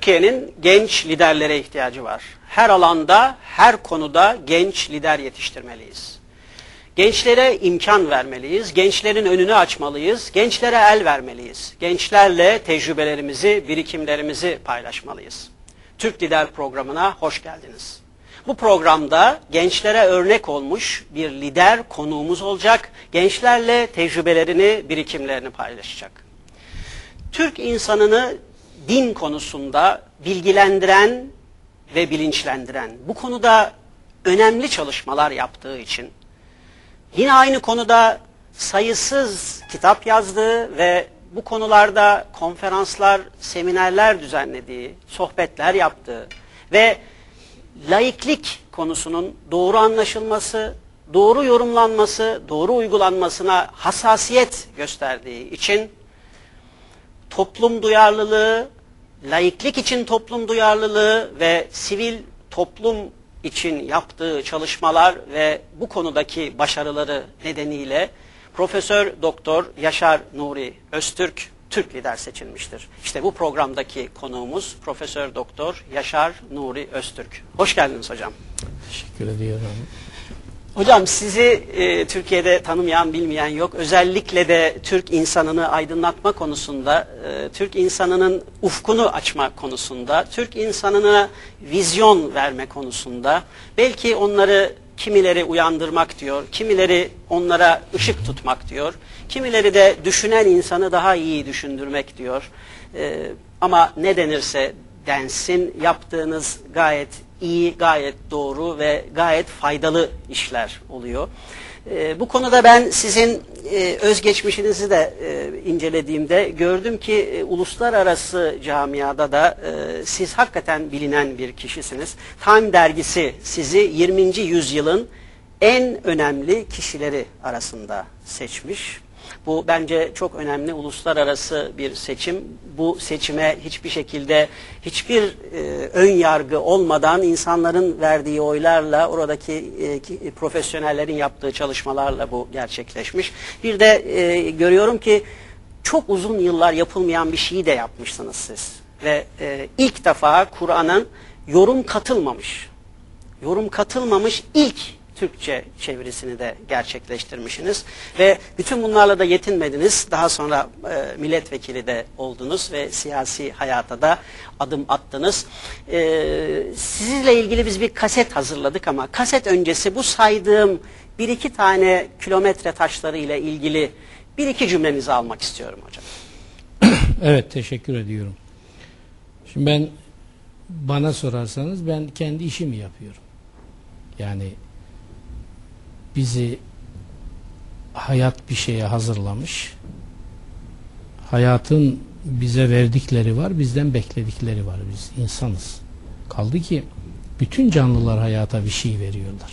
Türkiye'nin genç liderlere ihtiyacı var. Her alanda, her konuda genç lider yetiştirmeliyiz. Gençlere imkan vermeliyiz, gençlerin önünü açmalıyız, gençlere el vermeliyiz. Gençlerle tecrübelerimizi, birikimlerimizi paylaşmalıyız. Türk Lider Programı'na hoş geldiniz. Bu programda gençlere örnek olmuş bir lider konuğumuz olacak. Gençlerle tecrübelerini, birikimlerini paylaşacak. Türk insanını din konusunda bilgilendiren ve bilinçlendiren, bu konuda önemli çalışmalar yaptığı için, yine aynı konuda sayısız kitap yazdığı ve bu konularda konferanslar, seminerler düzenlediği, sohbetler yaptığı ve laiklik konusunun doğru anlaşılması, doğru yorumlanması, doğru uygulanmasına hassasiyet gösterdiği için toplum duyarlılığı, laiklik için toplum duyarlılığı ve sivil toplum için yaptığı çalışmalar ve bu konudaki başarıları nedeniyle Profesör Doktor Yaşar Nuri Öztürk Türk Lider seçilmiştir. İşte bu programdaki konuğumuz Profesör Doktor Yaşar Nuri Öztürk. Hoş geldiniz hocam. Teşekkür ediyorum. Hocam sizi Türkiye'de tanımayan, bilmeyen yok. Özellikle de Türk insanını aydınlatma konusunda, Türk insanının ufkunu açma konusunda, Türk insanına vizyon verme konusunda, belki onları kimileri uyandırmak diyor, kimileri onlara ışık tutmak diyor, kimileri de düşünen insanı daha iyi düşündürmek diyor. Ama ne denirse densin, yaptığınız gayet iyi, gayet doğru ve gayet faydalı işler oluyor. Bu konuda ben sizin özgeçmişinizi de incelediğimde gördüm ki uluslararası camiada da siz hakikaten bilinen bir kişisiniz. Time dergisi sizi 20. yüzyılın en önemli kişileri arasında seçmiş. Bu bence çok önemli uluslararası bir seçim. Bu seçime hiçbir şekilde hiçbir ön yargı olmadan insanların verdiği oylarla, oradaki profesyonellerin yaptığı çalışmalarla bu gerçekleşmiş. Bir de görüyorum ki çok uzun yıllar yapılmayan bir şeyi de yapmışsınız siz. Ve ilk defa Kur'an'ın yorum katılmamış ilk Türkçe çevirisini de gerçekleştirmişsiniz ve bütün bunlarla da yetinmediniz. Daha sonra milletvekili de oldunuz ve siyasi hayata da adım attınız. Sizinle ilgili biz bir kaset hazırladık ama kaset öncesi bu saydığım bir iki tane kilometre taşları ile ilgili bir iki cümlenizi almak istiyorum hocam. Evet, teşekkür ediyorum. Şimdi bana sorarsanız ben kendi işimi yapıyorum. Yani bizi hayat bir şeye hazırlamış. Hayatın bize verdikleri var, bizden bekledikleri var. Biz insanız. Kaldı ki bütün canlılar hayata bir şey veriyorlar.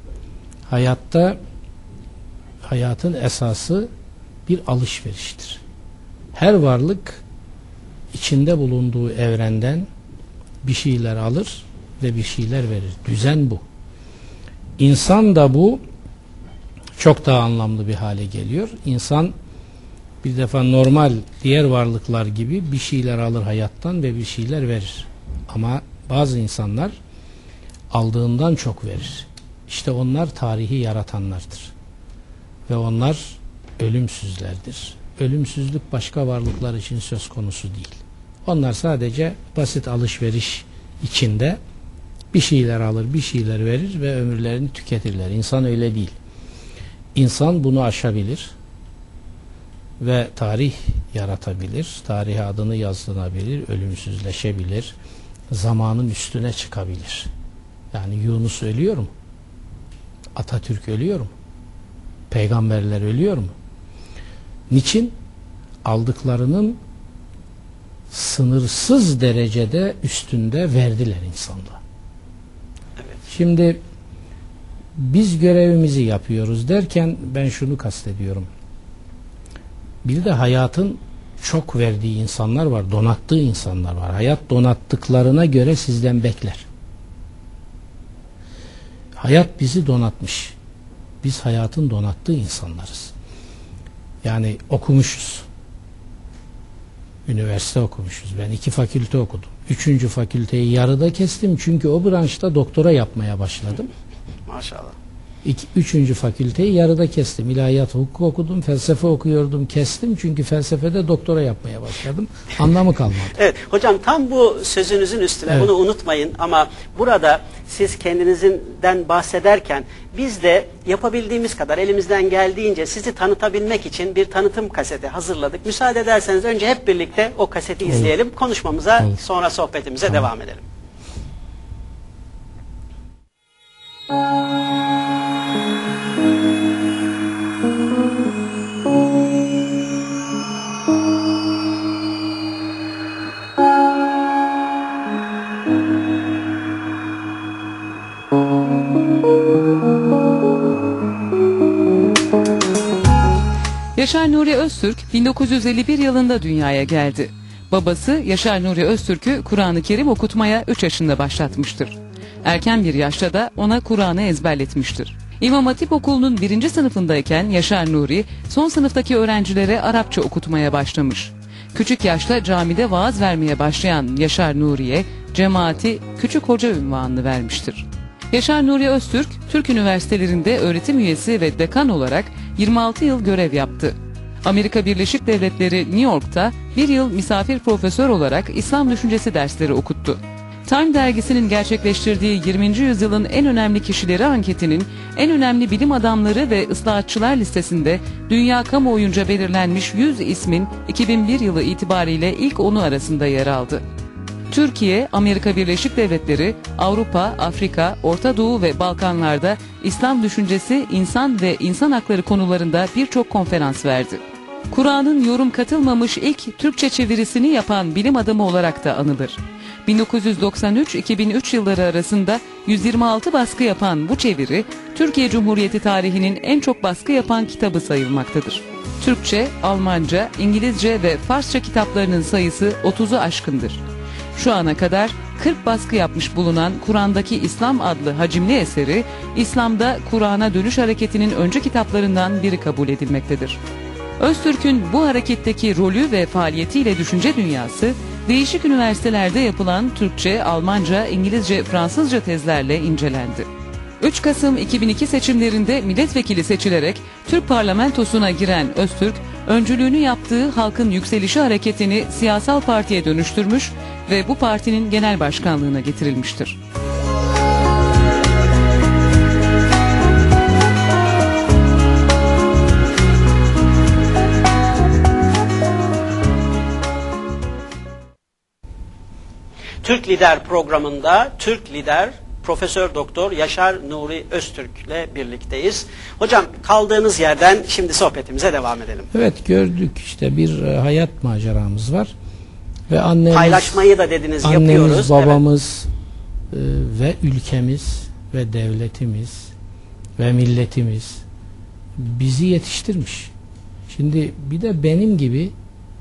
Hayatın esası bir alışveriştir. Her varlık içinde bulunduğu evrenden bir şeyler alır ve bir şeyler verir. Düzen bu. İnsan da bu çok daha anlamlı bir hale geliyor. İnsan bir defa normal diğer varlıklar gibi bir şeyler alır hayattan ve bir şeyler verir. Ama bazı insanlar aldığından çok verir. İşte onlar tarihi yaratanlardır. Ve onlar ölümsüzlerdir. Ölümsüzlük başka varlıklar için söz konusu değil. Onlar sadece basit alışveriş içinde bir şeyler alır, bir şeyler verir ve ömürlerini tüketirler. İnsan öyle değil. İnsan bunu aşabilir ve tarih yaratabilir, tarihe adını yazdırabilir, ölümsüzleşebilir, zamanın üstüne çıkabilir. Yani Yunus ölüyor mu? Atatürk ölüyor mu? Peygamberler ölüyor mu? Niçin? Aldıklarının sınırsız derecede üstünde verdiler insanlığa. Evet. Şimdi biz görevimizi yapıyoruz derken ben şunu kastediyorum. Bir de hayatın çok verdiği insanlar var, donattığı insanlar var. Hayat donattıklarına göre sizden bekler. Hayat bizi donatmış. Biz hayatın donattığı insanlarız. Yani okumuşuz. üniversite okumuşuz. Ben 2 fakülte okudum. 3. fakülteyi yarıda kestim çünkü o branşta doktora yapmaya başladım. Maşallah. 3. fakülteyi yarıda kestim. İlahiyat, hukuk okudum, felsefe okuyordum, kestim çünkü felsefede doktora yapmaya başladım. Anlamı kalmadı. Evet hocam, tam bu sözünüzün üstüne Evet. bunu unutmayın ama burada siz kendinizden bahsederken biz de yapabildiğimiz kadar elimizden geldiğince sizi tanıtabilmek için bir tanıtım kaseti hazırladık. Müsaade ederseniz önce hep birlikte o kaseti izleyelim. Konuşmamıza, sonra sohbetimize devam edelim. Yaşar Nuri Öztürk 1951 yılında dünyaya geldi. Babası Yaşar Nuri Öztürk'ü Kur'an-ı Kerim okutmaya 3 yaşında başlatmıştır. Erken bir yaşta da ona Kur'an'ı ezberletmiştir. İmam Hatip Okulu'nun 1. sınıfındayken Yaşar Nuri son sınıftaki öğrencilere Arapça okutmaya başlamış. Küçük yaşta camide vaaz vermeye başlayan Yaşar Nuri'ye cemaati Küçük Hoca unvanını vermiştir. Yaşar Nuri Öztürk, Türk üniversitelerinde öğretim üyesi ve dekan olarak 26 yıl görev yaptı. Amerika Birleşik Devletleri New York'ta 1 yıl misafir profesör olarak İslam düşüncesi dersleri okuttu. Time dergisinin gerçekleştirdiği 20. yüzyılın en önemli kişileri anketinin en önemli bilim adamları ve ıslahatçılar listesinde dünya kamuoyunca belirlenmiş 100 ismin 2001 yılı itibariyle ilk 10'u arasında yer aldı. Türkiye, Amerika Birleşik Devletleri, Avrupa, Afrika, Orta Doğu ve Balkanlarda İslam düşüncesi, insan ve insan hakları konularında birçok konferans verdi. Kur'an'ın yorum katılmamış ilk Türkçe çevirisini yapan bilim adamı olarak da anılır. 1993-2003 yılları arasında 126 baskı yapan bu çeviri, Türkiye Cumhuriyeti tarihinin en çok baskı yapan kitabı sayılmaktadır. Türkçe, Almanca, İngilizce ve Farsça kitaplarının sayısı 30'u aşkındır. Şu ana kadar 40 baskı yapmış bulunan Kur'an'daki İslam adlı hacimli eseri, İslam'da Kur'an'a dönüş hareketinin öncü kitaplarından biri kabul edilmektedir. Öztürk'ün bu hareketteki rolü ve faaliyetiyle düşünce dünyası, değişik üniversitelerde yapılan Türkçe, Almanca, İngilizce, Fransızca tezlerle incelendi. 3 Kasım 2002 seçimlerinde milletvekili seçilerek Türk parlamentosuna giren Öztürk, öncülüğünü yaptığı Halkın Yükselişi hareketini siyasal partiye dönüştürmüş ve bu partinin genel başkanlığına getirilmiştir. Türk Lider programında Türk Lider Profesör Doktor Yaşar Nuri Öztürk ile birlikteyiz. Hocam, kaldığınız yerden şimdi sohbetimize devam edelim. Evet, gördük işte bir hayat maceramız var ve annemiz, paylaşmayı da dediniz, annemiz, yapıyoruz. babamız ve ülkemiz ve devletimiz ve milletimiz bizi yetiştirmiş. Şimdi bir de benim gibi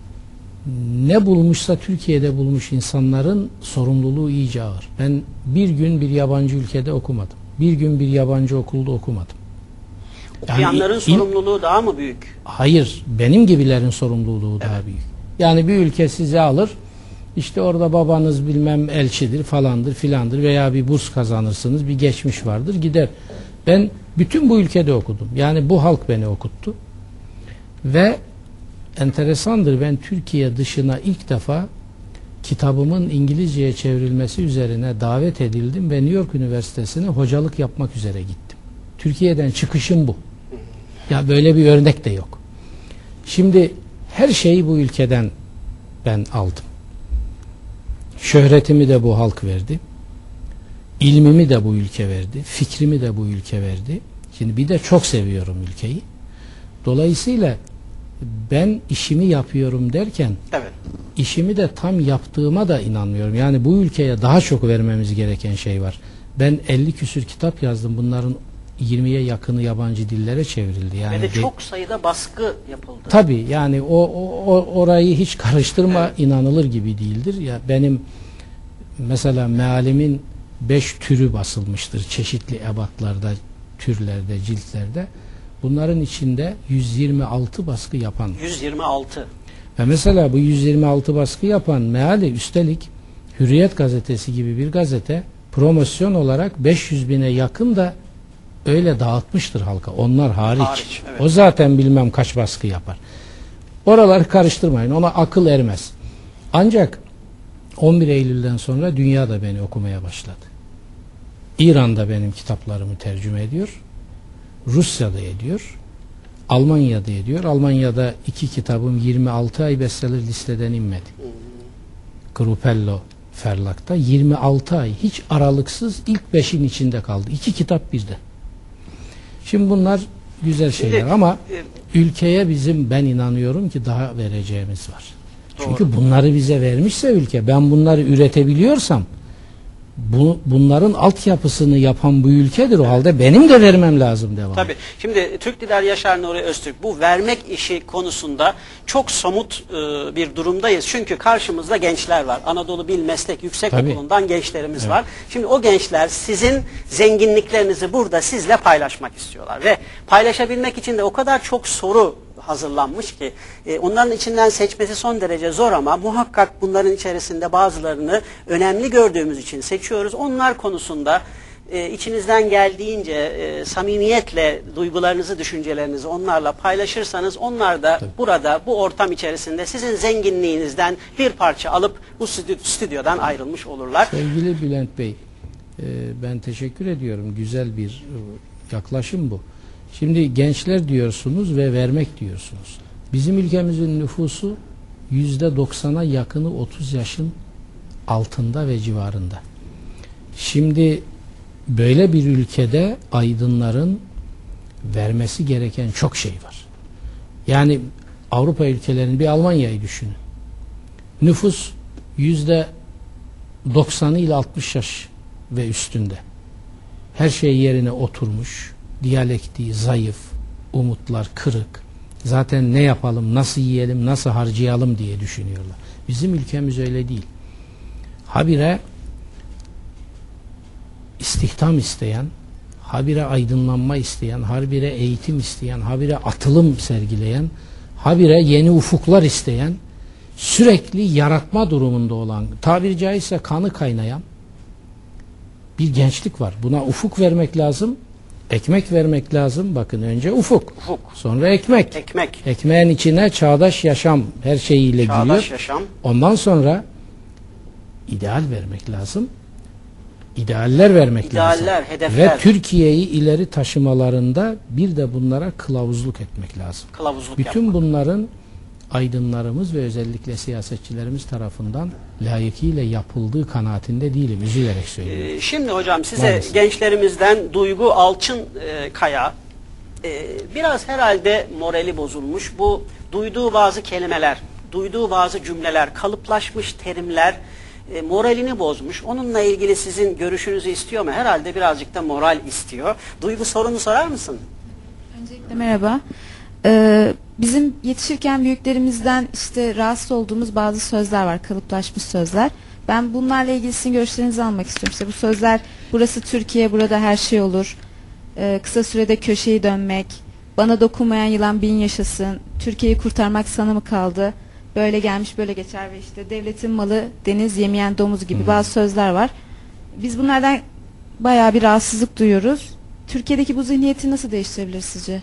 ne bulmuşsa Türkiye'de bulmuş insanların sorumluluğu iyice ağır. Ben bir gün bir yabancı ülkede okumadım. Bir gün bir yabancı okulda okumadım. Okuyanların sorumluluğu daha mı büyük? Hayır, benim gibilerin sorumluluğu daha büyük. Yani bir ülke sizi alır, işte orada babanız bilmem elçidir falandır filandır veya bir burs kazanırsınız, bir geçmiş vardır, gider. Ben bütün bu ülkede okudum. Yani bu halk beni okuttu. Ve enteresandır, ben Türkiye dışına ilk defa kitabımın İngilizceye çevrilmesi üzerine davet edildim ve New York Üniversitesi'ne hocalık yapmak üzere gittim. Türkiye'den çıkışım bu. Ya böyle bir örnek de yok. Şimdi her şeyi bu ülkeden ben aldım. Şöhretimi de bu halk verdi. İlmimi de bu ülke verdi. Fikrimi de bu ülke verdi. Şimdi bir de çok seviyorum ülkeyi. Dolayısıyla ben işimi yapıyorum derken işimi de tam yaptığıma da inanmıyorum. Yani bu ülkeye daha çok vermemiz gereken şey var. Ben 50 küsür kitap yazdım. Bunların 20'ye yakını yabancı dillere çevrildi. Yani ve de çok sayıda baskı yapıldı. Tabii yani orayı hiç karıştırma, inanılır gibi değildir. Ya benim mesela mealimin 5 türü basılmıştır. Çeşitli ebatlarda, türlerde, ciltlerde. Bunların içinde 126 baskı yapan. 126. Ve mesela bu 126 baskı yapan meali üstelik Hürriyet gazetesi gibi bir gazete promosyon olarak 500 bine yakın da öyle dağıtmıştır halka. Onlar hariç. Evet. O zaten bilmem kaç baskı yapar. Oraları karıştırmayın. Ona akıl ermez. Ancak 11 Eylül'den sonra dünya da beni okumaya başladı. İran'da benim kitaplarımı tercüme ediyor. Rusya'da ediyor. Almanya'da ediyor. Almanya'da 2 kitabım 26 ay bestseller listeden inmedi. Grupello Verlag'da 26 ay hiç aralıksız ilk 5'in içinde kaldı. 2 kitap birde. Şimdi bunlar güzel şeyler ama ülkeye bizim, ben inanıyorum ki daha vereceğimiz var. Doğru. Çünkü bunları bize vermişse ülke, ben bunları üretebiliyorsam bunların altyapısını yapan bu ülkedir. O halde benim de vermem lazım devam. Tabii. Şimdi Türk lider Yaşar Nuri Öztürk, bu vermek işi konusunda çok somut bir durumdayız. Çünkü karşımızda gençler var. Anadolu Bil Meslek Yüksekokulu'ndan gençlerimiz var. Şimdi o gençler sizin zenginliklerinizi burada sizle paylaşmak istiyorlar. Ve paylaşabilmek için de o kadar çok soru hazırlanmış ki onların içinden seçmesi son derece zor ama muhakkak bunların içerisinde bazılarını önemli gördüğümüz için seçiyoruz. Onlar konusunda içinizden geldiğince samimiyetle duygularınızı, düşüncelerinizi onlarla paylaşırsanız onlar da burada, bu ortam içerisinde sizin zenginliğinizden bir parça alıp bu stüdyodan ayrılmış olurlar. Sevgili Bülent Bey, ben teşekkür ediyorum. Güzel bir yaklaşım bu. Şimdi gençler diyorsunuz ve vermek diyorsunuz. Bizim ülkemizin nüfusu %90'a yakını 30 yaşın altında ve civarında. Şimdi böyle bir ülkede aydınların vermesi gereken çok şey var. Yani Avrupa ülkelerinin, bir Almanya'yı düşünün. Nüfus %90'ı ile 60 yaş ve üstünde. Her şey yerine oturmuş. Diyalektiği zayıf, umutlar kırık. Zaten ne yapalım, nasıl yiyelim, nasıl harcayalım diye düşünüyorlar. Bizim ülkemiz öyle değil. Habire istihdam isteyen, habire aydınlanma isteyen, habire eğitim isteyen, habire atılım sergileyen, habire yeni ufuklar isteyen, sürekli yaratma durumunda olan, tabiri caizse kanı kaynayan bir gençlik var. Buna ufuk vermek lazım. Ekmek vermek lazım. Bakın önce ufuk. Sonra ekmek. Ekmeğin içine çağdaş yaşam her şeyiyle giriyor. Ondan sonra ideal vermek lazım. İdealler vermek lazım. Hedefler. Ve Türkiye'yi ileri taşımalarında bir de bunlara kılavuzluk etmek lazım. Bütün bunların aydınlarımız ve özellikle siyasetçilerimiz tarafından layıkıyla yapıldığı kanaatinde değilim. Üzülerek söylüyorum. Şimdi hocam size gençlerimizden Duygu Alçınkaya biraz herhalde morali bozulmuş. Bu duyduğu bazı kelimeler, duyduğu bazı cümleler, kalıplaşmış terimler moralini bozmuş. Onunla ilgili sizin görüşünüzü istiyor mu? Herhalde birazcık da moral istiyor. Duygu, sorunu sorar mısın? Öncelikle merhaba. Bizim yetişirken büyüklerimizden işte rahatsız olduğumuz bazı sözler var, kalıplaşmış sözler. Ben bunlarla ilgili sizin görüşlerinizi almak istiyorum. İşte bu sözler, burası Türkiye, burada her şey olur. Kısa sürede köşeyi dönmek, bana dokunmayan yılan bin yaşasın, Türkiye'yi kurtarmak sana mı kaldı, böyle gelmiş böyle geçer ve işte devletin malı deniz yemeyen domuz gibi bazı sözler var. Biz bunlardan bayağı bir rahatsızlık duyuyoruz. Türkiye'deki bu zihniyeti nasıl değiştirebilir sizce?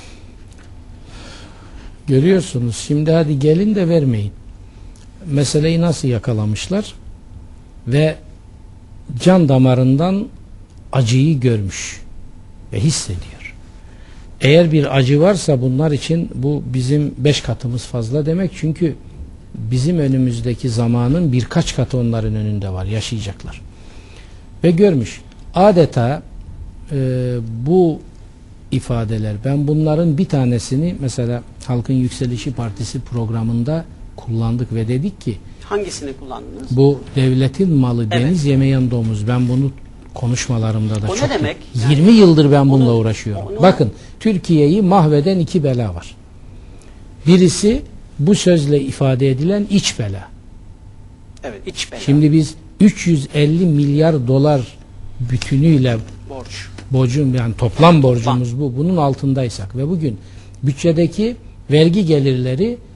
Görüyorsunuz. Şimdi hadi gelin de vermeyin. Meseleyi nasıl yakalamışlar? Ve can damarından acıyı görmüş ve hissediyor. Eğer bir acı varsa bunlar için bu bizim 5 katımız fazla demek. Çünkü bizim önümüzdeki zamanın birkaç katı onların önünde var. Yaşayacaklar. Ve görmüş. Adeta bu ifadeler, ben bunların bir tanesini mesela Halkın Yükselişi Partisi programında kullandık ve dedik ki, hangisini kullandınız? Bu devletin malı deniz yemeyen domuz. Ben bunu konuşmalarımda da o çok ne demek? 20 yıldır ben bununla uğraşıyorum. Bakın, Türkiye'yi mahveden 2 bela var. Birisi bu sözle ifade edilen iç bela. Evet, iç bela. Şimdi biz 350 milyar dolar bütünüyle borcum, yani toplam borcumuz bu. Bunun altındaysak ve bugün bütçedeki vergi gelirleri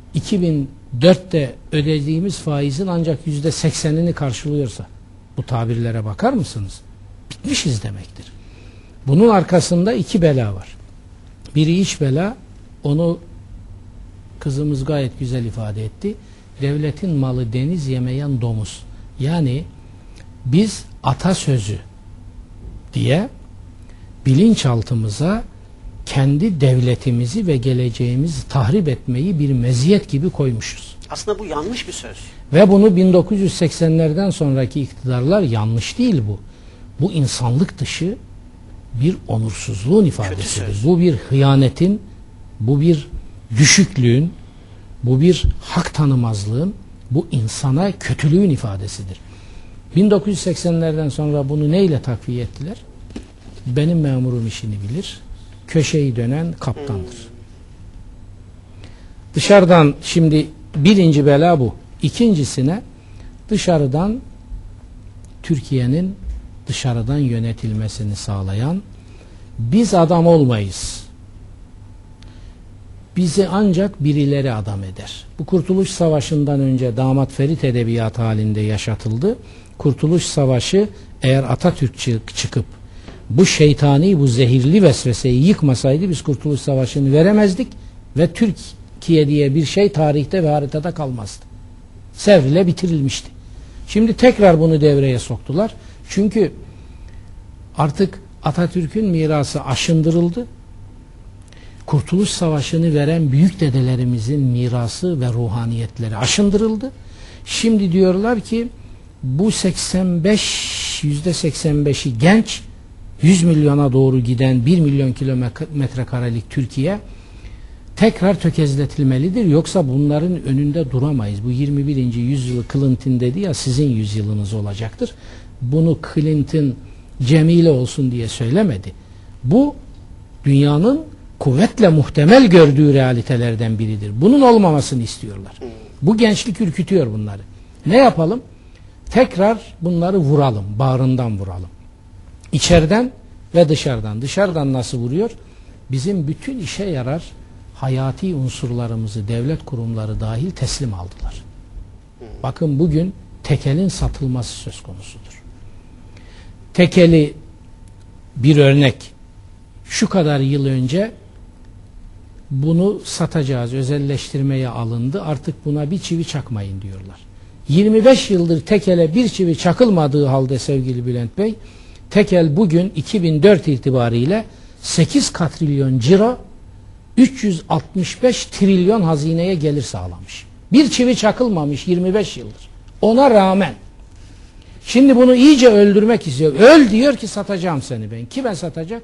2004'te ödediğimiz faizin ancak %80'ini karşılıyorsa bu tabirlere bakar mısınız? Bitmişiz demektir. Bunun arkasında iki bela var. Biri iç bela, onu kızımız gayet güzel ifade etti. Devletin malı deniz yemeyen domuz. Yani biz atasözü diye bilinçaltımıza kendi devletimizi ve geleceğimizi tahrip etmeyi bir meziyet gibi koymuşuz. Aslında bu yanlış bir söz. Ve bunu 1980'lerden sonraki iktidarlar, yanlış değil bu. Bu insanlık dışı bir onursuzluğun ifadesidir. Bu bir hıyanetin, bu bir düşüklüğün, bu bir hak tanımazlığın, bu insana kötülüğün ifadesidir. 1980'lerden sonra bunu neyle takviye ettiler? Benim memurum işini bilir, köşeyi dönen kaptandır. Dışarıdan şimdi birinci bela bu. İkincisine dışarıdan Türkiye'nin dışarıdan yönetilmesini sağlayan, biz adam olmayız, bizi ancak birileri adam eder. Bu Kurtuluş Savaşı'ndan önce Damat Ferit edebiyatı halinde yaşatıldı. Kurtuluş Savaşı, eğer Atatürk çıkıp bu şeytani, bu zehirli vesveseyi yıkmasaydı biz Kurtuluş Savaşı'nı veremezdik ve Türkiye diye bir şey tarihte ve haritada kalmazdı. Sevriyle bitirilmişti. Şimdi tekrar bunu devreye soktular. Çünkü artık Atatürk'ün mirası aşındırıldı. Kurtuluş Savaşı'nı veren büyük dedelerimizin mirası ve ruhaniyetleri aşındırıldı. Şimdi diyorlar ki bu %85'i genç, 100 milyona doğru giden 1 milyon kilometre karelik Türkiye tekrar tökezletilmelidir. Yoksa bunların önünde duramayız. Bu 21. yüzyılı Clinton dedi ya, sizin yüzyılınız olacaktır. Bunu Clinton cemile olsun diye söylemedi. Bu dünyanın kuvvetle muhtemel gördüğü realitelerden biridir. Bunun olmamasını istiyorlar. Bu gençlik ürkütüyor bunları. Ne yapalım? Tekrar bunları vuralım, bağrından vuralım. İçeriden ve dışarıdan. Dışarıdan nasıl vuruyor? Bizim bütün işe yarar hayati unsurlarımızı devlet kurumları dahil teslim aldılar. Bakın bugün tekelin satılması söz konusudur. Tekeli bir örnek. Şu kadar yıl önce bunu satacağız, özelleştirmeye alındı. Artık buna bir çivi çakmayın diyorlar. 25 yıldır tekele bir çivi çakılmadığı halde sevgili Bülent Bey, tekel bugün 2004 itibariyle 8 katrilyon ciro, 365 trilyon hazineye gelir sağlamış. Bir çivi çakılmamış 25 yıldır. Ona rağmen şimdi bunu iyice öldürmek istiyor. Öl diyor ki satacağım seni ben. Kime satacak?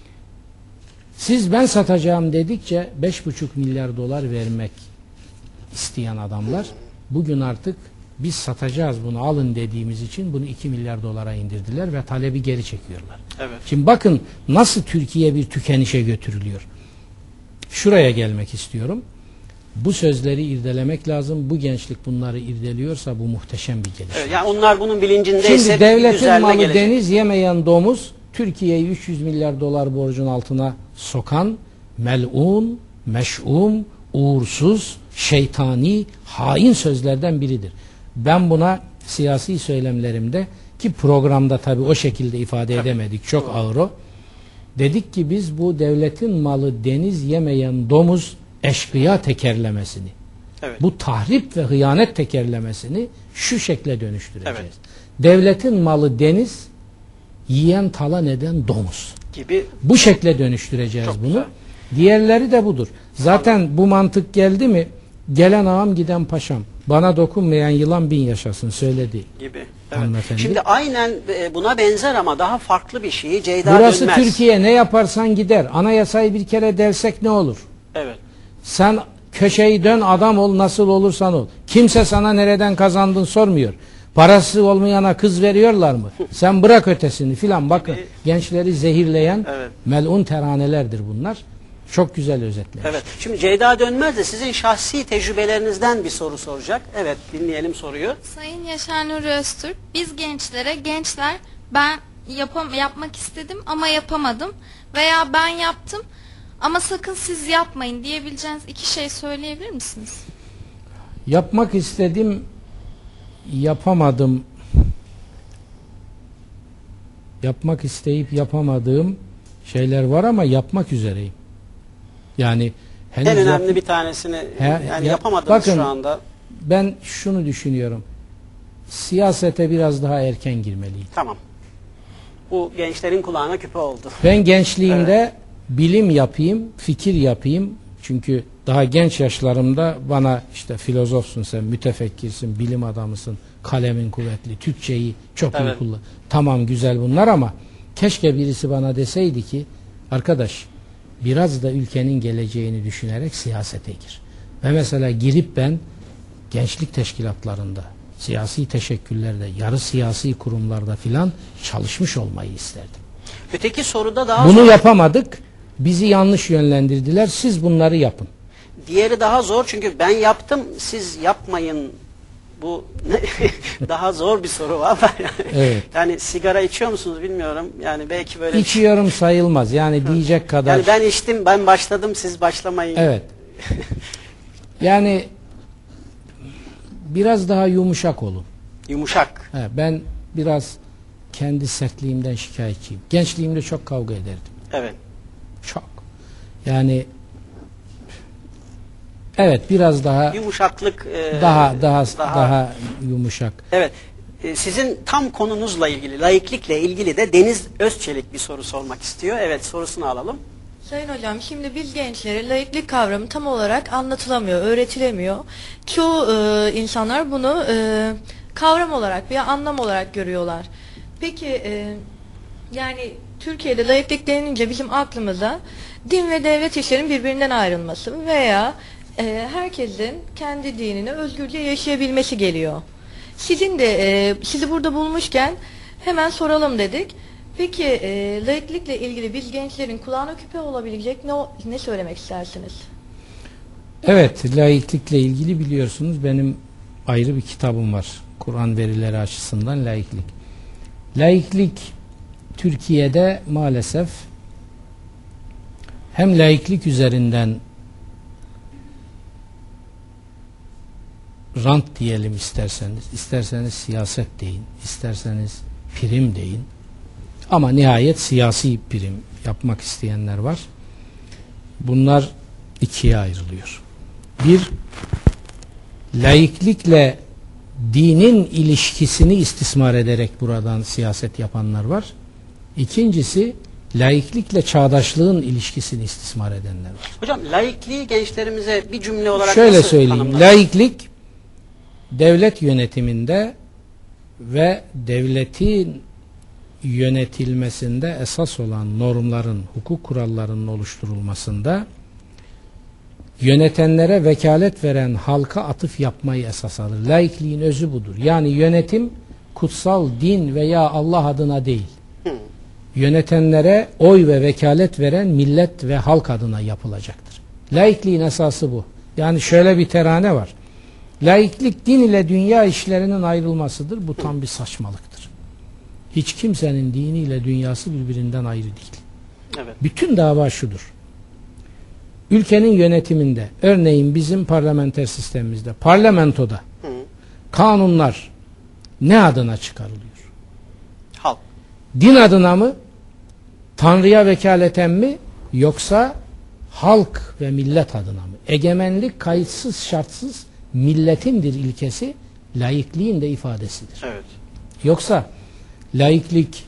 Siz ben satacağım dedikçe 5,5 milyar dolar vermek isteyen adamlar bugün artık biz satacağız bunu alın dediğimiz için bunu 2 milyar dolara indirdiler ve talebi geri çekiyorlar. Evet. Şimdi bakın nasıl Türkiye bir tükenişe götürülüyor. Şuraya gelmek istiyorum. Bu sözleri irdelemek lazım. Bu gençlik bunları irdeliyorsa bu muhteşem bir gelişme. Evet, yani onlar bunun bilincindeyse şimdi devletin malı gelecek. Deniz yemeyen domuz, Türkiye'yi 300 milyar dolar borcun altına sokan melun, meş'um, uğursuz, şeytani, hain sözlerden biridir. Ben buna siyasi söylemlerimde, ki programda tabii o şekilde ifade edemedik, çok ağır o. Dedik ki biz bu devletin malı deniz yemeyen domuz eşkıya tekerlemesini, bu tahrip ve hıyanet tekerlemesini şu şekle dönüştüreceğiz. Evet. Devletin malı deniz, yiyen talan eden domuz gibi bu şekle dönüştüreceğiz çok bunu. Güzel. Diğerleri de budur. Zaten bu mantık geldi mi, gelen ağam giden paşam, bana dokunmayan yılan bin yaşasın söyledi gibi. Evet. Şimdi aynen buna benzer ama daha farklı bir şeyi Ceyda Burası Dönmez. Türkiye, ne yaparsan gider. Anayasayı bir kere dersek ne olur? Evet. Sen köşeyi dön, adam ol, nasıl olursan ol. Kimse sana nereden kazandın sormuyor. Parası olmayana kız veriyorlar mı? Sen bırak ötesini filan. Bakın gençleri zehirleyen melun teranelerdir bunlar. Çok güzel özetlemiş. Evet. Şimdi Ceyda Dönmez de sizin şahsi tecrübelerinizden bir soru soracak. Evet, dinleyelim soruyu. Sayın Yaşar Nuri Öztürk, biz gençler ben yapmak istedim ama yapamadım veya ben yaptım ama sakın siz yapmayın diyebileceğiniz iki şey söyleyebilir misiniz? Yapmak istedim, yapamadım. Yapmak isteyip yapamadığım şeyler var ama yapmak üzereyim. Yani henüz En önemli bir tanesini yapamadınız bakın, şu anda. Ben şunu düşünüyorum. Siyasete biraz daha erken girmeliyim. Tamam. Bu gençlerin kulağına küpe oldu. Ben gençliğimde bilim yapayım, fikir yapayım. Çünkü daha genç yaşlarımda bana işte filozofsun sen, mütefekkirsin, bilim adamısın, kalemin kuvvetli, Türkçeyi çok iyi kullan. Tamam, güzel bunlar ama keşke birisi bana deseydi ki arkadaş biraz da ülkenin geleceğini düşünerek siyasete gir. Ve mesela girip ben gençlik teşkilatlarında, siyasi teşekküllerde, yarı siyasi kurumlarda filan çalışmış olmayı isterdim. Öteki soruda daha Bunu zor. yapamadık. Bizi yanlış yönlendirdiler. Siz bunları yapın. Diğeri daha zor çünkü ben yaptım, siz yapmayın. Bu daha zor bir soru valla. Evet. Yani sigara içiyor musunuz bilmiyorum. Yani belki böyle İçiyorum sayılmaz. Yani diyecek kadar. Yani ben içtim, ben başladım, siz başlamayın. Evet. Yani biraz daha yumuşak olun. Yumuşak. Ben biraz kendi sertliğimden şikayetçiyim. Gençliğimde çok kavga ederdim. Evet. Çok. Yani evet, biraz daha Yumuşaklık daha yumuşak. Evet. Sizin tam konunuzla ilgili, laiklikle ilgili de Deniz Özçelik bir soru sormak istiyor. Evet, sorusunu alalım. Sayın hocam, şimdi biz gençlere laiklik kavramı tam olarak anlatılamıyor, öğretilemiyor. Çoğu insanlar bunu kavram olarak veya anlam olarak görüyorlar. Peki yani Türkiye'de laiklik denilince bizim aklımıza din ve devlet işlerinin birbirinden ayrılması veya herkesin kendi dinini özgürce yaşayabilmesi geliyor. Sizin de sizi burada bulmuşken hemen soralım dedik. Peki laiklikle ilgili biz gençlerin kulağına küpe olabilecek ne söylemek istersiniz? Evet, laiklikle ilgili biliyorsunuz benim ayrı bir kitabım var. Kur'an verileri açısından laiklik. Laiklik Türkiye'de maalesef hem laiklik üzerinden rant diyelim isterseniz siyaset deyin, isterseniz prim deyin. Ama nihayet siyasi prim yapmak isteyenler var. Bunlar ikiye ayrılıyor. Bir, laiklikle dinin ilişkisini istismar ederek buradan siyaset yapanlar var. İkincisi, laiklikle çağdaşlığın ilişkisini istismar edenler var. Hocam, laikliği gençlerimize bir cümle olarak şöyle nasıl söyleyeyim. tanımlar? Laiklik devlet yönetiminde ve devletin yönetilmesinde esas olan normların, hukuk kurallarının oluşturulmasında yönetenlere vekalet veren halka atıf yapmayı esas alır. Laikliğin özü budur. Yani yönetim kutsal din veya Allah adına değil. Yönetenlere oy ve vekalet veren millet ve halk adına yapılacaktır. Laikliğin esası bu. Yani şöyle bir terane var. Laiklik din ile dünya işlerinin ayrılmasıdır. Bu tam bir saçmalıktır. Hiç kimsenin diniyle dünyası birbirinden ayrı değil. Evet. Bütün dava şudur. Ülkenin yönetiminde, örneğin bizim parlamenter sistemimizde, parlamentoda kanunlar ne adına çıkarılıyor? Halk. Din adına mı? Tanrı'ya vekaleten mi? Yoksa halk ve millet adına mı? Egemenlik kayıtsız şartsız milletindir ilkesi, laikliğin de ifadesidir. Evet. Yoksa laiklik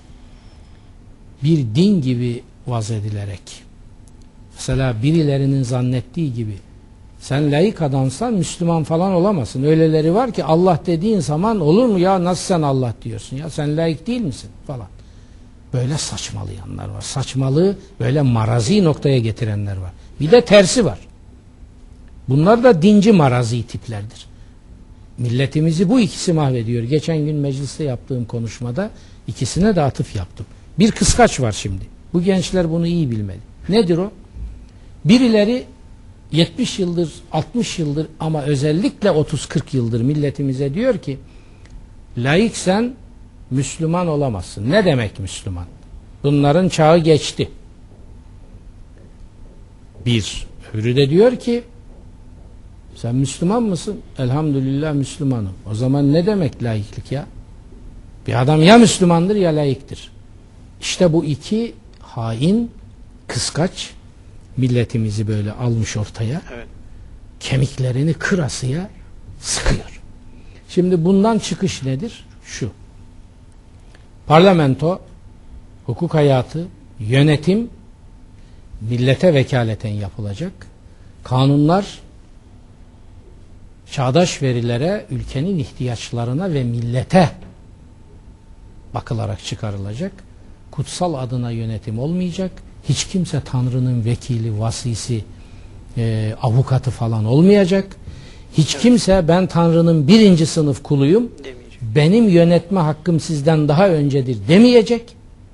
bir din gibi vaz edilerek, mesela birilerinin zannettiği gibi sen laik adamsan Müslüman falan olamazsın. Öyleleri var ki Allah dediğin zaman olur mu ya, nasıl sen Allah diyorsun ya, sen laik değil misin falan. Böyle saçmalayanlar var. Saçmalığı böyle marazi noktaya getirenler var. Bir de tersi var. Bunlar da dinci marazi tiplerdir. Milletimizi bu ikisi mahvediyor. Geçen gün mecliste yaptığım konuşmada ikisine de atıf yaptım. Bir kıskaç var şimdi. Bu gençler bunu iyi bilmeli. Nedir o? Birileri 70 yıldır, 60 yıldır ama özellikle 30-40 yıldır milletimize diyor ki laiksen Müslüman olamazsın. Ne demek Müslüman? Bunların çağı geçti. Bir. Öbürü de diyor ki Sen Müslüman mısın? Elhamdülillah Müslümanım. O zaman ne demek laiklik ya? Bir adam ya Müslümandır ya laiktir. İşte bu iki hain, kıskaç milletimizi böyle almış ortaya. Evet. Kemiklerini kırasıya sıkıyor. Şimdi bundan çıkış nedir? Şu. Parlamento, hukuk hayatı, yönetim millete vekaleten yapılacak. Kanunlar çağdaş verilere, ülkenin ihtiyaçlarına ve millete bakılarak çıkarılacak. Kutsal adına yönetim olmayacak. Hiç kimse Tanrı'nın vekili, vasisi, avukatı falan olmayacak. Hiç kimse ben Tanrı'nın 1. sınıf kuluyum, Demeyecek. benim yönetme hakkım sizden daha öncedir demeyecek.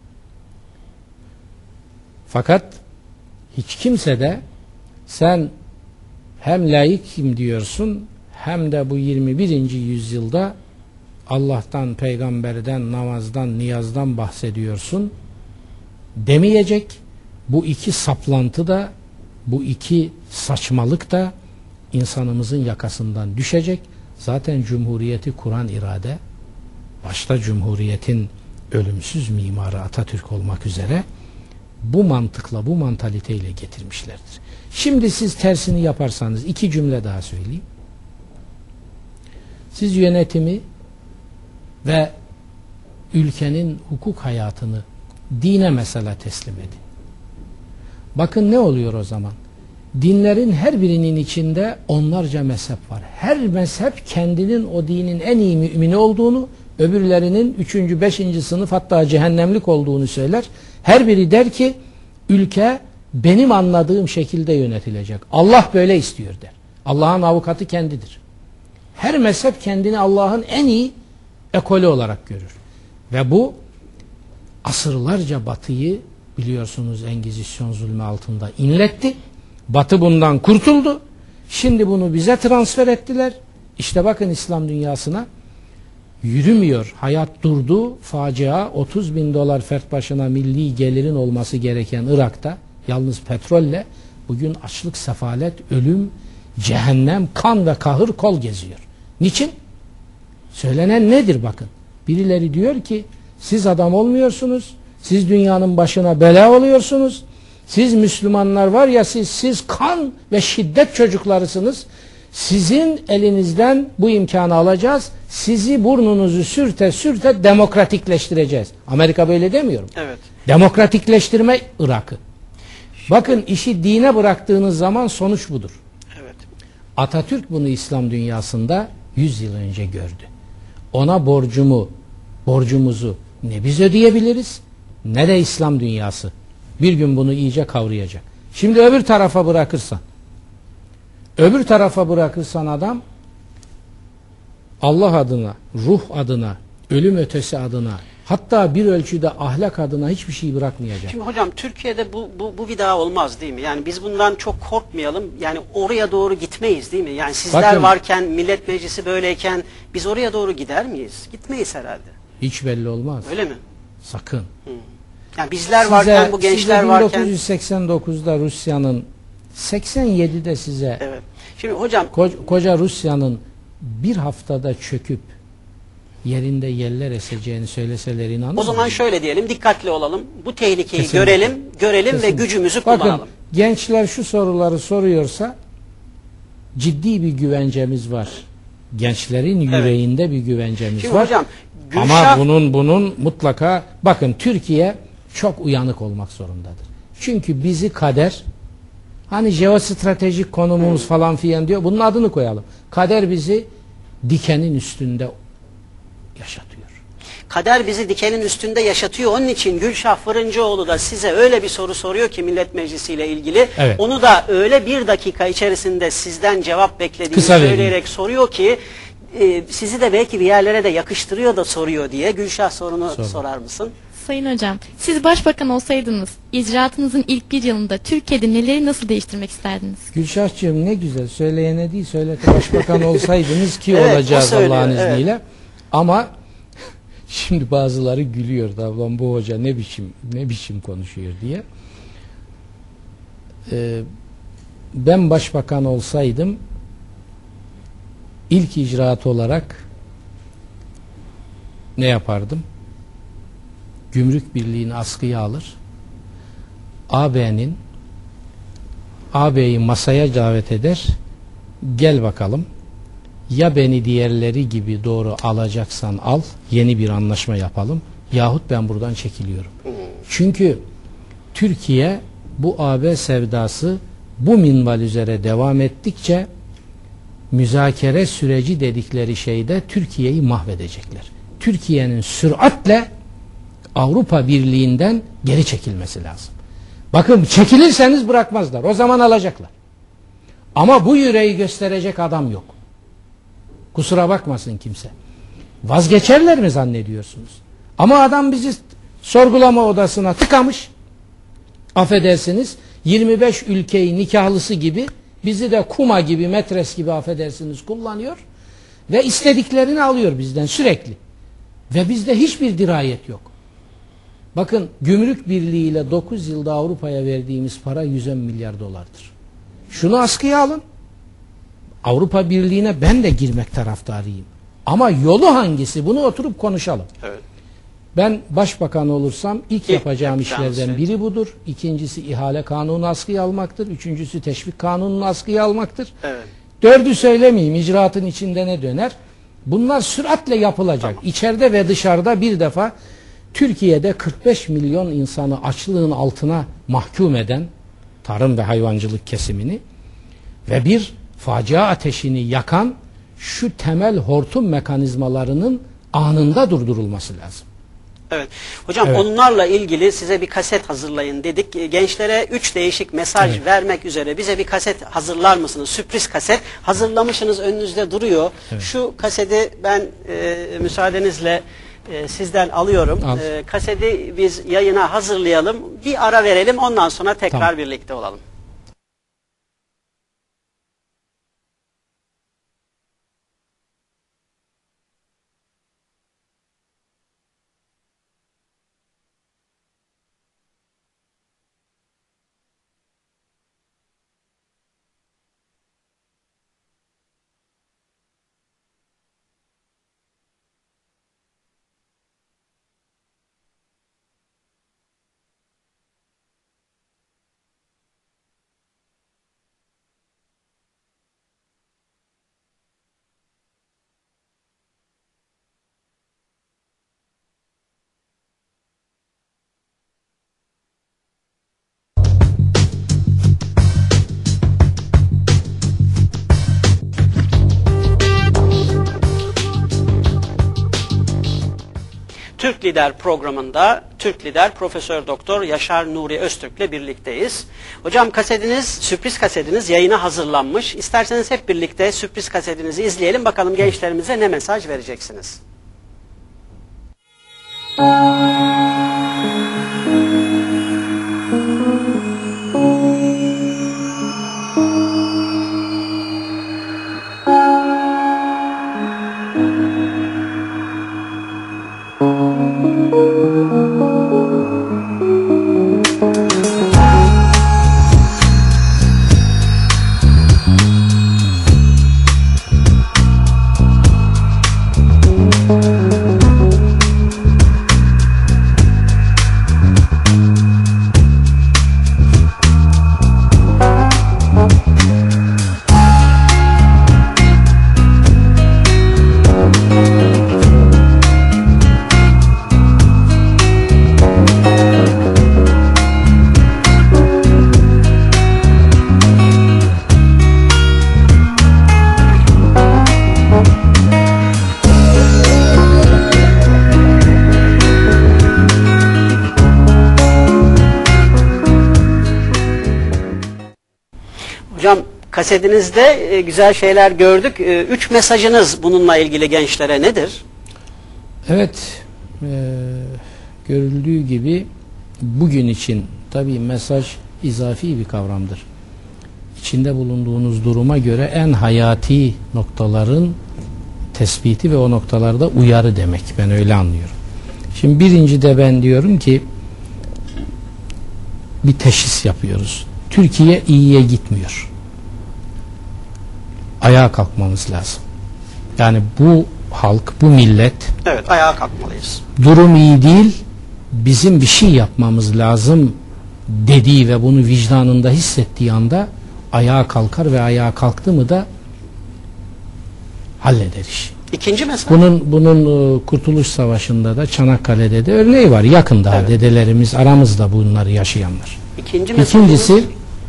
Fakat hiç kimse de sen hem laikim diyorsun hem de bu 21. yüzyılda Allah'tan, peygamberden, namazdan, niyazdan bahsediyorsun demeyecek. Bu iki saplantı da, bu iki saçmalık da insanımızın yakasından düşecek. Zaten Cumhuriyeti kuran irade, başta Cumhuriyet'in ölümsüz mimarı Atatürk olmak üzere bu mantıkla, bu mantaliteyle getirmişlerdir. Şimdi siz tersini yaparsanız 2 cümle daha söyleyeyim. Siz yönetimi ve ülkenin hukuk hayatını dine mesela teslim edin. Bakın ne oluyor o zaman? Dinlerin her birinin içinde onlarca mezhep var. Her mezhep kendinin o dinin en iyi mümini olduğunu, öbürlerinin 3. 5. sınıf hatta cehennemlik olduğunu söyler. Her biri der ki ülke benim anladığım şekilde yönetilecek. Allah böyle istiyor der. Allah'ın avukatı kendidir. Her mezhep kendini Allah'ın en iyi ekolü olarak görür. Ve bu asırlarca Batı'yı biliyorsunuz Engizisyon zulmü altında inletti. Batı bundan kurtuldu. Şimdi bunu bize transfer ettiler. İşte bakın İslam dünyasına yürümüyor. Hayat durdu. Facia 30 bin dolar fert başına milli gelirin olması gereken Irak'ta yalnız petrolle bugün açlık, sefalet, ölüm, cehennem, kan ve kahır kol geziyor. Niçin? Söylenen nedir bakın. Birileri diyor ki siz adam olmuyorsunuz. Siz dünyanın başına bela oluyorsunuz. Siz Müslümanlar var ya siz kan ve şiddet çocuklarısınız. Sizin elinizden bu imkanı alacağız. Sizi burnunuzu sürte sürte demokratikleştireceğiz. Amerika böyle demiyorum. Evet. Demokratikleştirme Irak'ı. Bakın işi dine bıraktığınız zaman sonuç budur. Evet. Atatürk bunu İslam dünyasında 100 yıl önce gördü. Ona borcumuzu ne biz ödeyebiliriz ne de İslam dünyası. Bir gün bunu iyice kavrayacak. Şimdi öbür tarafa bırakırsan adam Allah adına, ruh adına, ölüm ötesi adına, hatta bir ölçüde ahlak adına hiçbir şey bırakmayacak. Şimdi hocam Türkiye'de bu bir daha olmaz değil mi? Yani biz bundan çok korkmayalım. Yani oraya doğru gitmeyiz değil mi? Yani sizler Bakın, varken, Millet Meclisi böyleyken biz oraya doğru gider miyiz? Gitmeyiz herhalde. Hiç belli olmaz. Öyle mi? Sakın. Yani bizler varken, bu gençler varken. 1989'da Rusya'nın 87'de size Evet. Şimdi hocam koca Rusya'nın bir haftada çöküp yerinde yeller eseceğini söyleseler inanır mısınız? o zaman şöyle diyelim, dikkatli olalım. Bu tehlikeyi Kesinlikle. görelim ve Kesinlikle. gücümüzü Bakın, kullanalım. gençler şu soruları soruyorsa ciddi bir güvencemiz var. Gençlerin yüreğinde bir güvencemiz Şimdi var. hocam, Ama bunun mutlaka bakın Türkiye çok uyanık olmak zorundadır. Çünkü bizi kader hani jeostratejik konumumuz falan filan diyor. Bunun adını koyalım. Kader bizi dikenin üstünde yaşatıyor. Kader bizi dikenin üstünde yaşatıyor. Onun için Gülşah Fırıncıoğlu da size öyle bir soru soruyor ki Millet Meclisi ile ilgili. Evet. Onu da öyle bir dakika içerisinde sizden cevap beklediğini Kısa söyleyerek vereyim. soruyor ki sizi de belki bir yerlere de yakıştırıyor da soruyor diye. Gülşah sorunu sorar mısın? Sayın Hocam, siz başbakan olsaydınız, icraatınızın ilk 1 yılında Türkiye'de neleri nasıl değiştirmek isterdiniz? Gülşah'cığım ne güzel. Söyleyene değil söylete başbakan olsaydınız ki Evet, olacağız o söylüyor, Allah'ın evet. izniyle. Ama şimdi bazıları gülüyor da ablam bu hoca ne biçim konuşuyor diye. Ben başbakan olsaydım İlk icraat olarak ne yapardım? Gümrük Birliği'ni askıya alır. AB'yi masaya davet eder. Gel bakalım. Ya beni diğerleri gibi doğru alacaksan al. Yeni bir anlaşma yapalım. Yahut ben buradan çekiliyorum. Çünkü Türkiye bu AB sevdası bu minval üzere devam ettikçe müzakere süreci dedikleri şeyde Türkiye'yi mahvedecekler. Türkiye'nin süratle Avrupa Birliği'nden geri çekilmesi lazım. Bakın, çekilirseniz bırakmazlar. O zaman alacaklar. Ama bu yüreği gösterecek adam yok. Kusura bakmasın kimse. Vazgeçerler mi zannediyorsunuz? Ama adam bizi sorgulama odasına tıkamış. Affedersiniz, 25 ülkeyi nikahlısı gibi, bizi de kuma gibi, metres gibi, affedersiniz, kullanıyor ve istediklerini alıyor bizden sürekli. Ve bizde hiçbir dirayet yok. Bakın, Gümrük Birliği ile 9 yılda Avrupa'ya verdiğimiz para 110 milyar dolardır. Şunu askıya alın. Avrupa Birliği'ne ben de girmek taraftarıyım. Ama yolu hangisi? Bunu oturup konuşalım. Evet. Ben başbakan olursam ilk yapacağım işlerden biri budur. İkincisi ihale kanunu askıya almaktır. Üçüncüsü teşvik kanununu askıya almaktır. Evet. Dördü söylemeyeyim, icraatın içinde ne döner? Bunlar süratle yapılacak. Tamam. İçeride ve dışarıda bir defa Türkiye'de 45 milyon insanı açlığın altına mahkum eden tarım ve hayvancılık kesimini ve bir facia ateşini yakan şu temel hortum mekanizmalarının anında durdurulması lazım. Evet. Hocam, evet, onlarla ilgili size bir kaset hazırlayın dedik. Gençlere 3 değişik mesaj vermek üzere bize bir kaset hazırlar mısınız? Sürpriz kaset. Hazırlamışsınız, önünüzde duruyor. Evet. Şu kaseti ben müsaadenizle sizden alıyorum. Kaseti biz yayına hazırlayalım. Bir ara verelim. Ondan sonra tekrar birlikte olalım. Türk Lider programında Türk Lider Profesör Doktor Yaşar Nuri Öztürk'le birlikteyiz. Hocam, kasetiniz, sürpriz kasetiniz yayına hazırlanmış. İsterseniz hep birlikte sürpriz kasetinizi izleyelim. Bakalım gençlerimize ne mesaj vereceksiniz? Hocam, kasetinizde güzel şeyler gördük. 3 mesajınız bununla ilgili gençlere nedir? Evet, görüldüğü gibi bugün için tabii mesaj izafi bir kavramdır. İçinde bulunduğunuz duruma göre en hayati noktaların tespiti ve o noktalarda uyarı demek. Ben öyle anlıyorum. Şimdi birincide ben diyorum ki bir teşhis yapıyoruz. Türkiye iyiye gitmiyor. Ayağa kalkmamız lazım. Yani bu halk, bu millet Evet, ayağa kalkmalıyız. durum iyi değil, bizim bir şey yapmamız lazım dediği ve bunu vicdanında hissettiği anda ayağa kalkar ve ayağa kalktı mı da halleder işi. İkinci mesaj. Bunun Kurtuluş Savaşı'nda da Çanakkale'de de örneği var. Yakında Evet. dedelerimiz aramızda bunları yaşayanlar. İkincisi,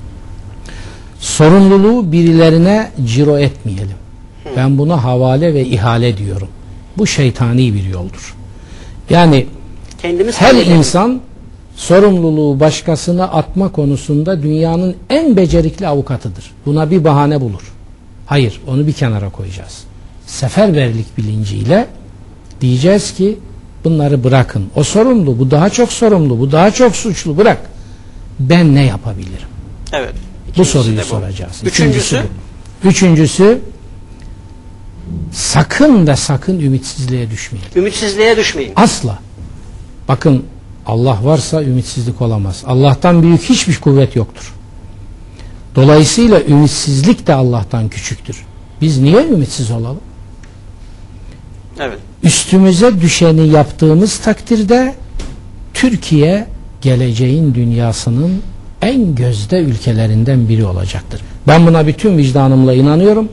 sorumluluğu birilerine ciro etmeyelim. Ben buna havale ve ihale diyorum. Bu şeytani bir yoldur. Yani kendimiz her halledelim. insan sorumluluğu başkasına atma konusunda dünyanın en becerikli avukatıdır. Buna bir bahane bulur. Hayır, onu bir kenara koyacağız. Seferberlik bilinciyle diyeceğiz ki bunları bırakın. O sorumlu, bu daha çok sorumlu, bu daha çok suçlu, bırak. Ben ne yapabilirim? Evet. Bu İkincisi soruyu de bu. soracağız. Üçüncüsü? Üçüncüsü, sakın ve sakın ümitsizliğe düşmeyin. Ümitsizliğe düşmeyin. Asla. Bakın, Allah varsa ümitsizlik olamaz. Allah'tan büyük hiçbir kuvvet yoktur. Dolayısıyla ümitsizlik de Allah'tan küçüktür. Biz niye ümitsiz olalım? Evet. Üstümüze düşeni yaptığımız takdirde Türkiye geleceğin dünyasının en gözde ülkelerinden biri olacaktır. Ben buna bütün vicdanımla inanıyorum.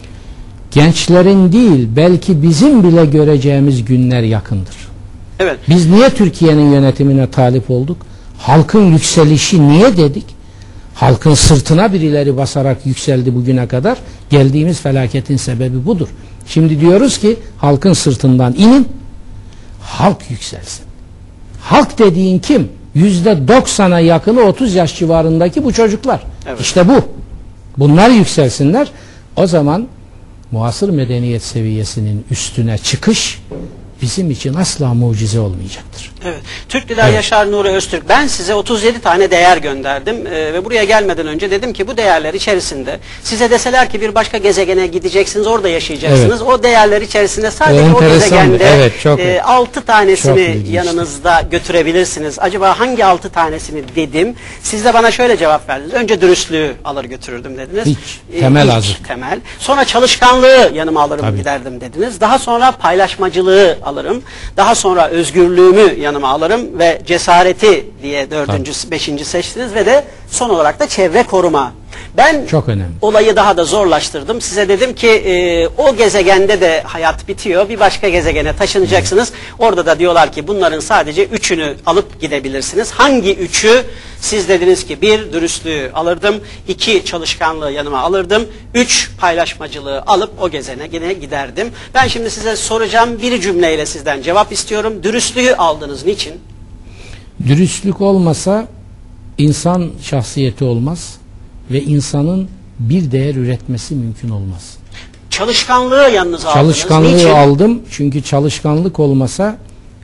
Gençlerin değil, belki bizim bile göreceğimiz günler yakındır. Evet. Biz niye Türkiye'nin yönetimine talip olduk? Halkın yükselişi niye dedik? Halkın sırtına birileri basarak yükseldi bugüne kadar. Geldiğimiz felaketin sebebi budur. Şimdi diyoruz ki halkın sırtından inin, halk yükselsin. Halk dediğin kim? %90'a yakını 30 yaş civarındaki bu çocuklar. Evet. İşte bu. Bunlar yükselsinler. O zaman muasır medeniyet seviyesinin üstüne çıkış bizim için asla mucize olmayacaktır. Evet. Türk lider Yaşar Nuri Öztürk, ben size 37 tane değer gönderdim ve buraya gelmeden önce dedim ki bu değerler içerisinde size deseler ki bir başka gezegene gideceksiniz, orada yaşayacaksınız. O değerler içerisinde sadece o gezegende 6 tanesini yanınızda götürebilirsiniz. Acaba hangi 6 tanesini dedim. Siz de bana şöyle cevap verdiniz. Önce dürüstlüğü alır götürürdüm dediniz. Hiç, temel azık. Temel. Sonra çalışkanlığı yanıma alırım giderdim dediniz. Daha sonra paylaşmacılığı alırım. Daha sonra özgürlüğümü yanıma alırım ve cesareti diye beşinci seçtiniz ve de son olarak da çevre koruma. Ben çok önemli. Olayı daha da zorlaştırdım. Size dedim ki o gezegende de hayat bitiyor. Bir başka gezegene taşınacaksınız. Orada da diyorlar ki bunların sadece 3'ünü alıp gidebilirsiniz. Hangi 3'ü? Siz dediniz ki 1 dürüstlüğü alırdım. 2 çalışkanlığı yanıma alırdım. 3 paylaşmacılığı alıp o gezegene giderdim. Ben şimdi size soracağım, bir cümleyle sizden cevap istiyorum. Dürüstlüğü aldınız. Niçin? Dürüstlük olmasa insan şahsiyeti olmaz ve insanın bir değer üretmesi mümkün olmaz. Çalışkanlığı yanınıza aldınız. Çalışkanlığı Niçin? aldım çünkü çalışkanlık olmasa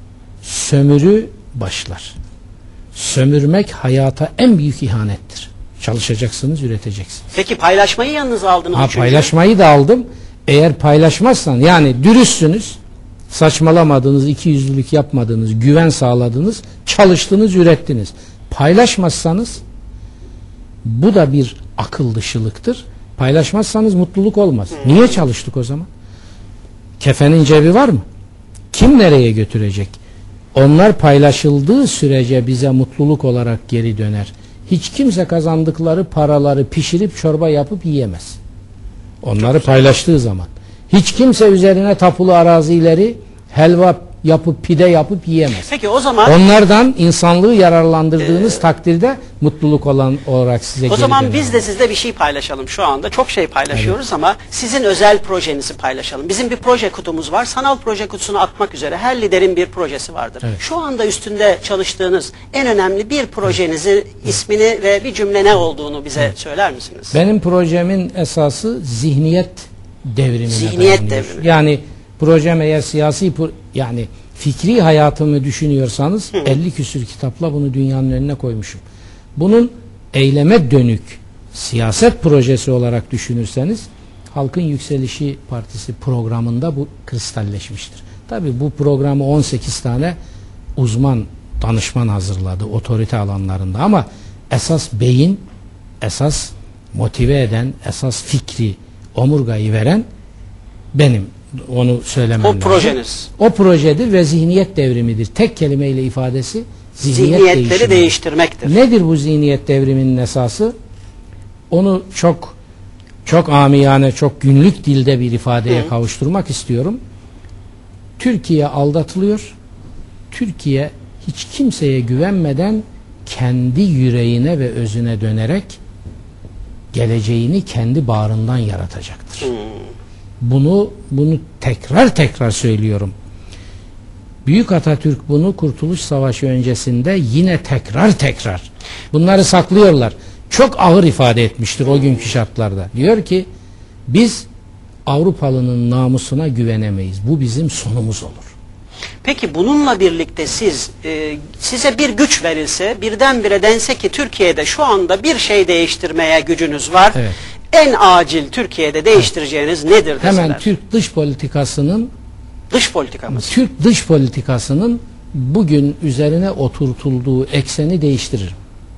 sömürü başlar. Sömürmek hayata en büyük ihanettir. Çalışacaksınız, üreteceksiniz. Peki paylaşmayı yanınıza aldınız mı? Paylaşmayı da aldım. Eğer paylaşmazsan, yani dürüstsünüz, saçmalamadınız, ikiyüzlülük yapmadınız, güven sağladınız, çalıştınız, ürettiniz. Paylaşmazsanız bu da bir akıl dışılıktır. Paylaşmazsanız mutluluk olmaz. Niye çalıştık o zaman? Kefenin cebi var mı? Kim nereye götürecek? Onlar paylaşıldığı sürece bize mutluluk olarak geri döner. Hiç kimse kazandıkları paraları pişirip çorba yapıp yiyemez. Onları paylaştığı zaman. Hiç kimse üzerine tapulu arazileri helva yapıp pide yapıp yiyemez. Peki o zaman onlardan insanlığı yararlandırdığınız takdirde mutluluk olan olarak size geri o zaman döner. biz de sizle bir şey paylaşalım şu anda. Çok şey paylaşıyoruz ama sizin özel projenizi paylaşalım. Bizim bir proje kutumuz var. Sanal proje kutusunu atmak üzere her liderin bir projesi vardır. Evet. Şu anda üstünde çalıştığınız en önemli bir projenizi, ismini ve bir cümle ne olduğunu bize söyler misiniz? Benim projemin esası zihniyet devrimine Zihniyet dayanıyor. devrimi. Yani projem eğer siyasi yani fikri hayatımı düşünüyorsanız 50 küsür kitapla bunu dünyanın önüne koymuşum. Bunun eyleme dönük siyaset projesi olarak düşünürseniz Halkın Yükselişi Partisi programında bu kristalleşmiştir. Tabii bu programı 18 tane uzman danışman hazırladı otorite alanlarında ama esas beyin, esas motive eden, esas fikri omurgayı veren benim Onu söylemem O lazım. projeniz. O projedir ve zihniyet devrimidir. Tek kelimeyle ifadesi Zihniyetleri değişimi. değiştirmektir. Nedir bu zihniyet devriminin esası? Onu çok amiyane, çok günlük dilde bir ifadeye kavuşturmak istiyorum. Türkiye aldatılıyor. Türkiye hiç kimseye güvenmeden kendi yüreğine ve özüne dönerek geleceğini kendi bağrından yaratacaktır. Bunu tekrar söylüyorum. Büyük Atatürk bunu Kurtuluş Savaşı öncesinde yine tekrar bunları saklıyorlar. Çok ağır ifade etmiştir o günkü şartlarda. Diyor ki biz Avrupalı'nın namusuna güvenemeyiz. Bu bizim sonumuz olur. Peki bununla birlikte size bir güç verilse, birdenbire dense ki Türkiye'de şu anda bir şey değiştirmeye gücünüz var. Evet. En acil Türkiye'de değiştireceğiniz nedir deseler? Hemen Türk dış politikasının dış politikamız. bugün üzerine oturtulduğu ekseni değiştiririm.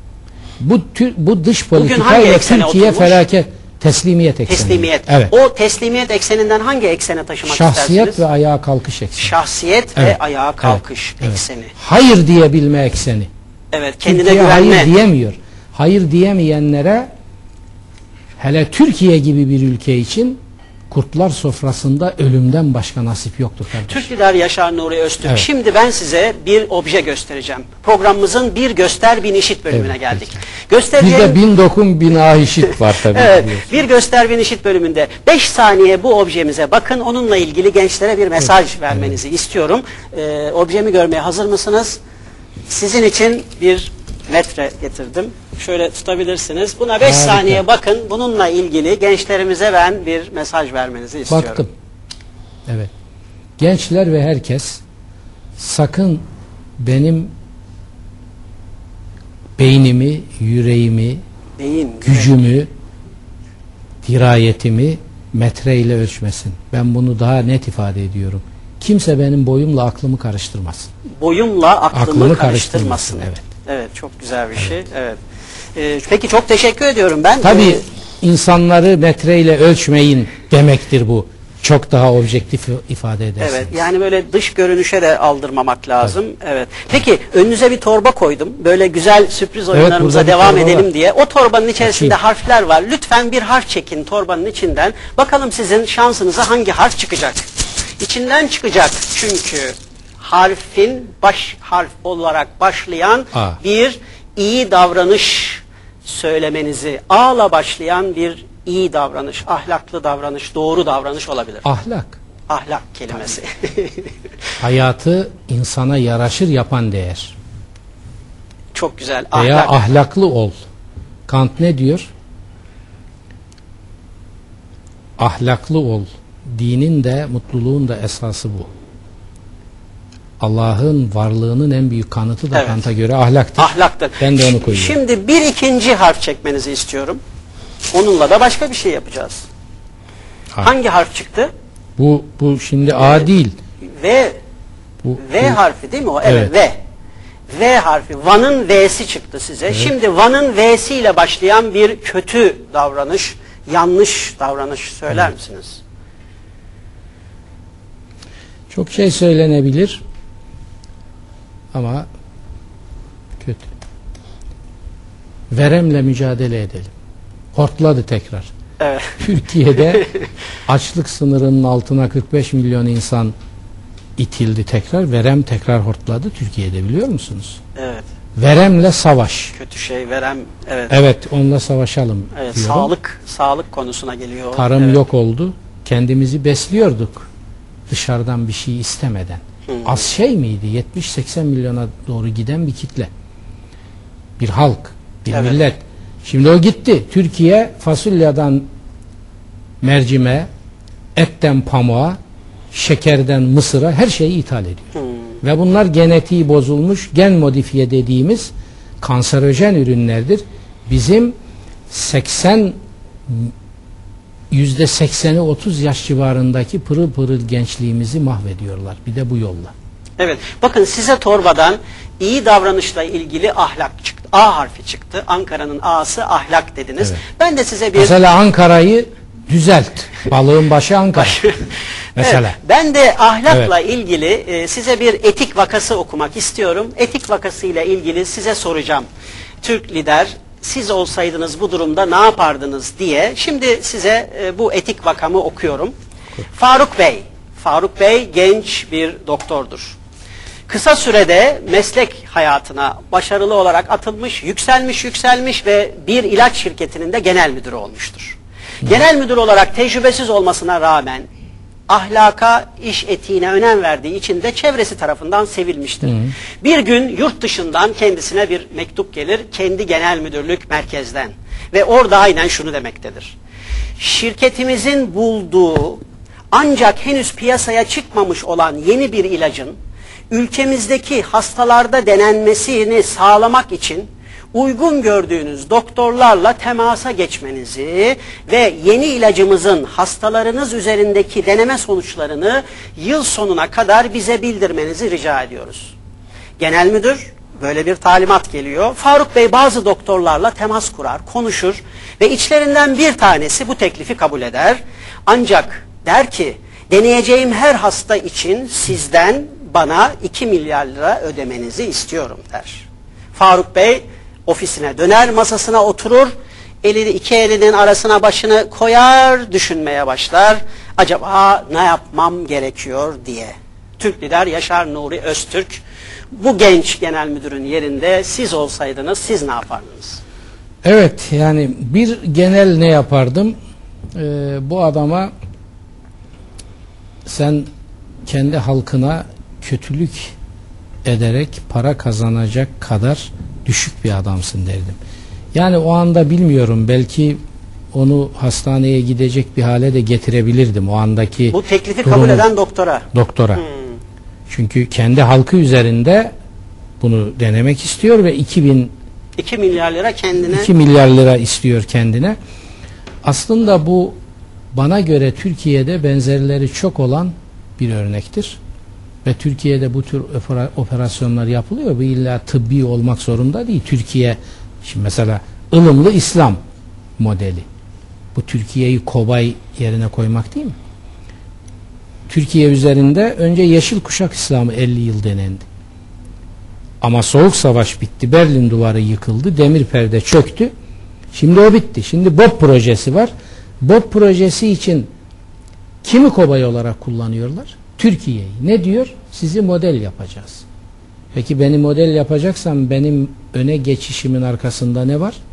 Bu dış politikayla Türkiye felaket teslimiyet ekseni. Teslimiyet. Evet. O teslimiyet ekseninden hangi eksene taşımak Şahsiyet istersiniz? ve ayağa kalkış ekseni. Şahsiyet Evet. ve ayağa kalkış ekseni. Hayır diyebilme ekseni. Evet, kendine Türkiye güvenme. hayır diyemiyor. Hayır diyemeyenlere, hele Türkiye gibi bir ülke için, kurtlar sofrasında ölümden başka nasip yoktur kardeşim. Türk lider Yaşar Nuri Öztürk. Evet. Şimdi ben size bir obje göstereceğim. Programımızın bir göster bin işit bölümüne Evet, geldik. peki. Göstereceğim. Bizde bin dokun bin aşit var tabii. Evet, biliyorsun. bir göster bin işit bölümünde 5 saniye bu objemize bakın. Onunla ilgili gençlere bir mesaj vermenizi istiyorum. Objemi görmeye hazır mısınız? Sizin için bir metre getirdim. Şöyle tutabilirsiniz. Buna 5 Harika. saniye bakın. Bununla ilgili gençlerimize ben bir mesaj vermenizi istiyorum. Baktım. Evet. Gençler ve herkes sakın benim beynimi, yüreğimi, gücümü, dirayetimi metreyle ölçmesin. Ben bunu daha net ifade ediyorum. Kimse benim boyumla aklımı karıştırmasın. Boyumla aklımı karıştırmasın. Evet. Evet, çok güzel bir şey. Evet. Peki çok teşekkür ediyorum ben. Tabii insanları metreyle ölçmeyin demektir bu. Çok daha objektif ifade edersiniz. Evet, yani böyle dış görünüşe de aldırmamak lazım. Evet. Peki önünüze bir torba koydum. Böyle güzel sürpriz oyunlarımıza burada bir devam torba edelim var. diye. O torbanın içerisinde Açayım. harfler var. Lütfen bir harf çekin torbanın içinden. Bakalım sizin şansınıza hangi harf çıkacak? İçinden çıkacak çünkü harfin baş harf olarak başlayan A. bir iyi davranış söylemenizi, A'la başlayan bir iyi davranış, ahlaklı davranış, doğru davranış olabilir. Ahlak. Ahlak kelimesi. Hayatı insana yaraşır yapan değer. Çok güzel. Veya Ahlak. ahlaklı ol. Kant ne diyor? Ahlaklı ol. Dinin de mutluluğun da esası bu. Allah'ın varlığının en büyük kanıtı da Evet. Kant'a göre ahlaktır. Ahlaktır. Ben de onu koyuyorum. Şimdi bir ikinci harf çekmenizi istiyorum. Onunla da başka bir şey yapacağız. Ha. Hangi harf çıktı? Bu şimdi A değil. V. Bu, V harfi değil mi o? Evet, Evet. V. V harfi. Van'ın V'si çıktı size. Şimdi Van'ın V'si ile başlayan bir kötü davranış, yanlış davranış söyler misiniz? Çok şey söylenebilir ama kötü. Veremle mücadele edelim. Hortladı tekrar. Evet. Türkiye'de açlık sınırının altına 45 milyon insan itildi tekrar. Verem tekrar hortladı Türkiye'de, biliyor musunuz? Evet. Veremle savaş. Kötü şey verem. Evet. Evet, onunla savaşalım Evet, diyorum. sağlık konusuna geliyor. Tarım Evet. yok oldu. Kendimizi besliyorduk. Dışarıdan bir şey istemeden. Az şey miydi? 70-80 milyona doğru giden bir kitle. Bir halk, bir Evet. millet. Şimdi o gitti. Türkiye fasulyeden mercime, etten pamuğa, şekerden mısıra her şeyi ithal ediyor. Ve bunlar genetiği bozulmuş, gen modifiye dediğimiz kanserojen ürünlerdir. Bizim %80'i 30 yaş civarındaki pırıl pırıl gençliğimizi mahvediyorlar. Bir de bu yolla. Evet. Bakın size torbadan iyi davranışla ilgili ahlak çıktı. A harfi çıktı. Ankara'nın A'sı ahlak dediniz. Evet. Ben de size bir Mesela Ankara'yı düzelt. Balığın başı Ankara. Mesela. Evet, ben de ahlakla ilgili size bir etik vakası okumak istiyorum. Etik vakasıyla ilgili size soracağım. Türk lider, siz olsaydınız bu durumda ne yapardınız diye. Şimdi size bu etik vakamı okuyorum. Faruk Bey genç bir doktordur. Kısa sürede meslek hayatına başarılı olarak atılmış, yükselmiş ve bir ilaç şirketinin de genel müdürü olmuştur. Genel müdür olarak tecrübesiz olmasına rağmen ahlaka, iş etiğine önem verdiği için de çevresi tarafından sevilmiştir. Bir gün yurt dışından kendisine bir mektup gelir, kendi genel müdürlük merkezden ve orada aynen şunu demektedir. Şirketimizin bulduğu ancak henüz piyasaya çıkmamış olan yeni bir ilacın ülkemizdeki hastalarda denenmesini sağlamak için uygun gördüğünüz doktorlarla temasa geçmenizi ve yeni ilacımızın hastalarınız üzerindeki deneme sonuçlarını yıl sonuna kadar bize bildirmenizi rica ediyoruz. Genel müdür böyle bir talimat geliyor. Faruk Bey bazı doktorlarla temas kurar, konuşur ve içlerinden bir tanesi bu teklifi kabul eder. Ancak der ki deneyeceğim her hasta için sizden bana 2 milyar lira ödemenizi istiyorum der. Faruk Bey ofisine döner, masasına oturur, iki elinin arasına başını koyar, düşünmeye başlar. Acaba ne yapmam gerekiyor diye. Türk lider Yaşar Nuri Öztürk, bu genç genel müdürün yerinde siz olsaydınız siz ne yapardınız? Evet, yani bir genel ne yapardım? Bu adama sen kendi halkına kötülük ederek para kazanacak kadar düşük bir adamsın derdim. Yani o anda bilmiyorum, belki onu hastaneye gidecek bir hale de getirebilirdim o andaki. Bu teklifi kabul eden doktora. Çünkü kendi halkı üzerinde bunu denemek istiyor ve 2 milyar lira kendine. 2 milyar lira istiyor kendine. Aslında bu bana göre Türkiye'de benzerleri çok olan bir örnektir. Ve Türkiye'de bu tür operasyonlar yapılıyor. Bu illa tıbbi olmak zorunda değil. Türkiye, şimdi mesela ılımlı İslam modeli. Bu Türkiye'yi kobay yerine koymak değil mi? Türkiye üzerinde önce Yeşil Kuşak İslamı 50 yıl denendi. Ama Soğuk Savaş bitti. Berlin Duvarı yıkıldı. Demir perde çöktü. Şimdi o bitti. Şimdi BOP projesi var. BOP projesi için kimi kobay olarak kullanıyorlar? Türkiye'yi. Ne diyor? Sizi model yapacağız. Peki beni model yapacaksam benim öne geçişimin arkasında ne var?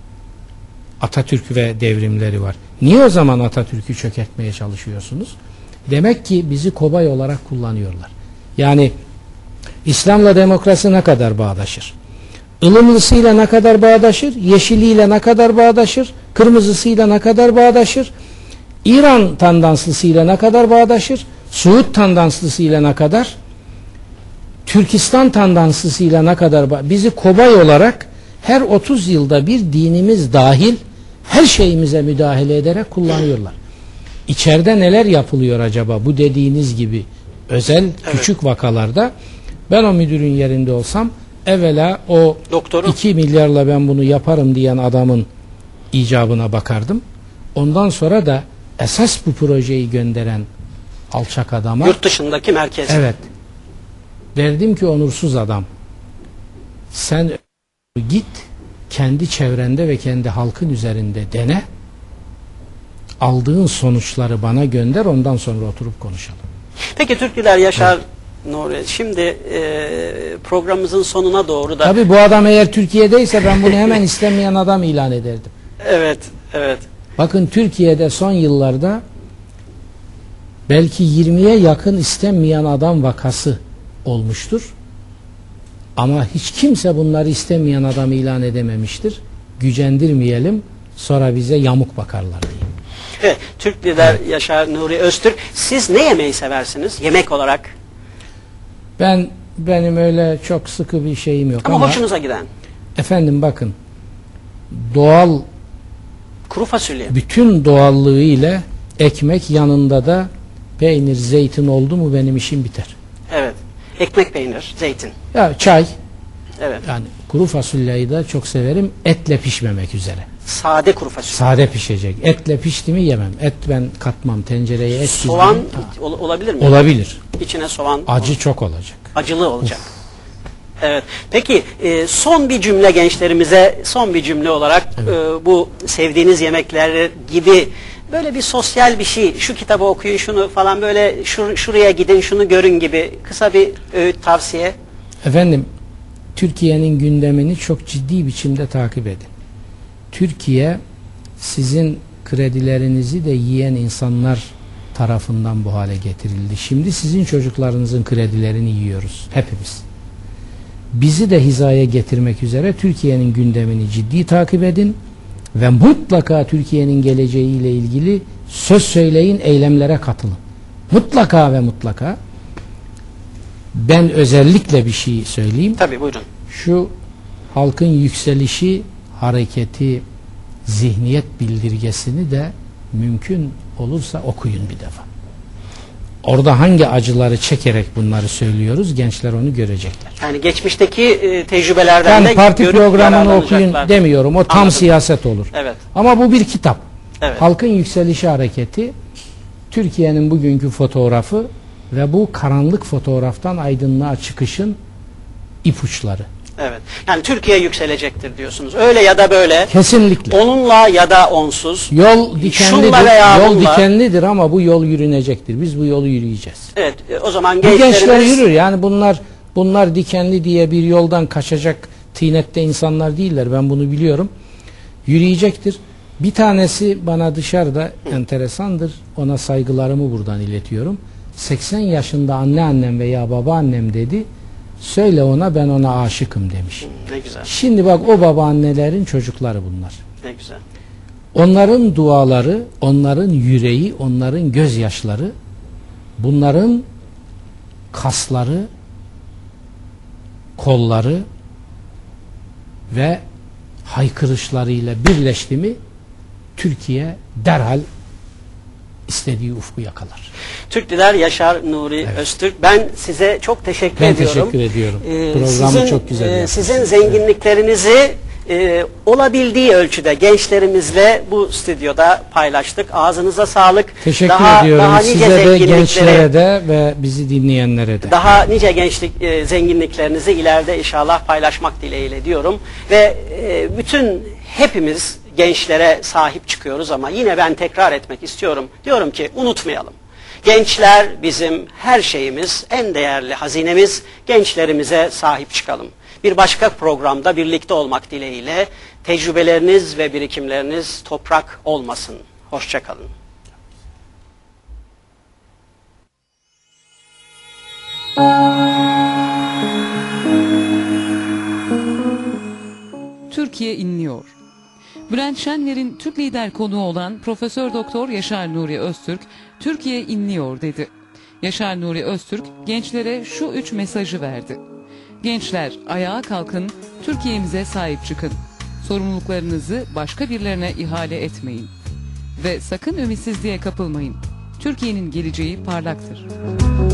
Atatürk ve devrimleri var. Niye o zaman Atatürk'ü çökertmeye çalışıyorsunuz? Demek ki bizi kobay olarak kullanıyorlar. Yani İslam'la demokrasi ne kadar bağdaşır? Ilımlısıyla ne kadar bağdaşır? Yeşiliyle ne kadar bağdaşır? Kırmızısıyla ne kadar bağdaşır? İran tandanslısıyla ne kadar bağdaşır? Suud tandanslısıyla ne kadar? Türkistan tandanslısıyla ne kadar? Bizi kobay olarak her 30 yılda bir dinimiz dahil her şeyimize müdahale ederek kullanıyorlar. İçeride neler yapılıyor acaba bu dediğiniz gibi özel küçük vakalarda? Ben o müdürün yerinde olsam evvela o doktoru 2 milyarla ben bunu yaparım diyen adamın icabına bakardım. Ondan sonra da esas bu projeyi gönderen alçak adama, yurt dışındaki merkez. Evet. Derdim ki onursuz adam, sen git kendi çevrende ve kendi halkın üzerinde dene. Aldığın sonuçları bana gönder, ondan sonra oturup konuşalım. Peki Türk lider Yaşar Nuri, şimdi programımızın sonuna doğru da... Tabii bu adam eğer Türkiye'deyse ben bunu hemen istemeyen adam ilan ederdim. Evet. Bakın Türkiye'de son yıllarda belki 20'ye yakın istenmeyen adam vakası olmuştur. Ama hiç kimse bunları istemeyen adam ilan edememiştir. Gücendirmeyelim, sonra bize yamuk bakarlar diye. Evet, Türk lider Yaşar Nuri Öztürk, siz ne yemeği seversiniz yemek olarak? Benim öyle çok sıkı bir şeyim yok ama hoşunuza giden. Efendim bakın, doğal, kuru fasulye, bütün doğallığı ile ekmek, yanında da peynir, zeytin oldu mu benim işim biter. Evet. Ekmek, peynir, zeytin. Ya çay. Evet. Yani kuru fasulyeyi de çok severim, etle pişmemek üzere. Sade kuru fasulye. Sade pişecek. Etle pişti mi yemem. Et ben katmam tencereye, et Soğan çizdim. olabilir mi? Olabilir. İçine soğan. Acı çok olacak. Acılı olacak. Evet. Peki son bir cümle gençlerimize, son bir cümle olarak bu sevdiğiniz yemekler gibi böyle bir sosyal bir şey, şu kitabı okuyun, şunu falan, böyle şuraya gidin, şunu görün gibi kısa bir öğüt, tavsiye. Efendim, Türkiye'nin gündemini çok ciddi biçimde takip edin. Türkiye sizin kredilerinizi de yiyen insanlar tarafından bu hale getirildi. Şimdi sizin çocuklarınızın kredilerini yiyoruz hepimiz. Bizi de hizaya getirmek üzere Türkiye'nin gündemini ciddi takip edin ve mutlaka Türkiye'nin geleceğiyle ilgili söz söyleyin, eylemlere katılın. Mutlaka ve mutlaka. Ben özellikle bir şey söyleyeyim. Tabii, buyurun. Şu halkın yükselişi hareketi zihniyet bildirgesini de mümkün olursa okuyun bir defa. Orada hangi acıları çekerek bunları söylüyoruz, gençler onu görecekler. Yani geçmişteki tecrübelerden de Ben parti görüp programını okuyun yararlanacaklar. demiyorum. O tam Anladım. siyaset olur. Evet. Ama bu bir kitap. Evet. Halkın yükselişi hareketi, Türkiye'nin bugünkü fotoğrafı ve bu karanlık fotoğraftan aydınlığa çıkışın ipuçları. Evet. Yani Türkiye yükselecektir diyorsunuz. Öyle ya da böyle. Kesinlikle. Onunla ya da onsuz. Yol dikenlidir. Şunla veya Yol bunla. dikenlidir ama bu yol yürünecektir. Biz bu yolu yürüyeceğiz. Evet. O zaman Bu gençler gençlerimiz yürür. Yani bunlar dikenli diye bir yoldan kaçacak tinette insanlar değiller. Ben bunu biliyorum. Yürüyecektir. Bir tanesi bana dışarıda enteresandır. Ona saygılarımı buradan iletiyorum. 80 yaşında anneannem veya babaannem dedi. Söyle ona, ben ona aşıkım demiş. Ne güzel. Şimdi bak, o babaannelerin çocukları bunlar. Ne güzel. Onların duaları, onların yüreği, onların gözyaşları, bunların kasları, kolları ve haykırışlarıyla birleşti mi Türkiye derhal istediği ufku yakalar. Türk lider Yaşar Nuri Öztürk. Ben size çok teşekkür Ben ediyorum. teşekkür ediyorum. Programı çok güzel yaptınız. Sizin zenginliklerinizi olabildiği ölçüde gençlerimizle bu stüdyoda paylaştık. Ağzınıza sağlık. Teşekkür ediyorum. Daha nice Size de, gençlere zenginlikleri, de ve bizi dinleyenlere de. daha nice gençlik zenginliklerinizi ileride inşallah paylaşmak dileğiyle diyorum. Ve hepimiz gençlere sahip çıkıyoruz ama yine ben tekrar etmek istiyorum. Diyorum ki unutmayalım. Gençler bizim her şeyimiz, en değerli hazinemiz. Gençlerimize sahip çıkalım. Bir başka programda birlikte olmak dileğiyle, tecrübeleriniz ve birikimleriniz toprak olmasın. Hoşça kalın. Türkiye inliyor. Bülent Şenver'in Türk lider konuğu olan Profesör Doktor Yaşar Nuri Öztürk, Türkiye inliyor dedi. Yaşar Nuri Öztürk gençlere şu 3 mesajı verdi. Gençler, ayağa kalkın, Türkiye'mize sahip çıkın. Sorumluluklarınızı başka birilerine ihale etmeyin. Ve sakın ümitsizliğe kapılmayın. Türkiye'nin geleceği parlaktır.